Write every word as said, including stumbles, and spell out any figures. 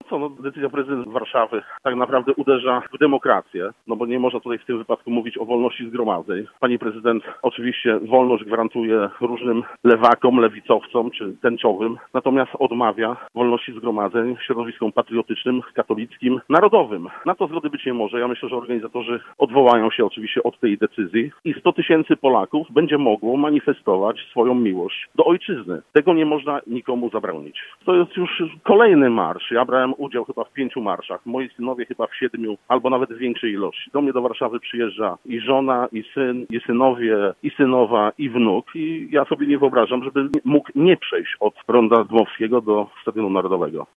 co, no, decyzja prezydenta Warszawy tak naprawdę uderza w demokrację, no bo nie można tutaj w tym wypadku mówić o wolności zgromadzeń. Pani prezydent oczywiście wolność gwarantuje różnym lewakom, lewicowcom czy tęczowym, natomiast odmawia wolności zgromadzeń środowiskom patriotycznym, katolickim, narodowym. Na to zgody być nie może. Ja myślę, że organizatorzy odwołają się oczywiście od tej decyzji i sto tysięcy Polaków będzie mogło manifestować swoją miłość do ojczyzny. Tego nie można nikomu zabronić. To jest już kolejny marsz. Ja brałem udział chyba w pięciu marszach. Moi synowie chyba w siedmiu, albo nawet w większej ilości. Do mnie do Warszawy przyjeżdża i żona, i syn, i synowie, i synowa, i wnuk. I ja sobie nie wyobrażam, żeby mógł nie przejść od Ronda Dmowskiego do Stadionu Narodowego.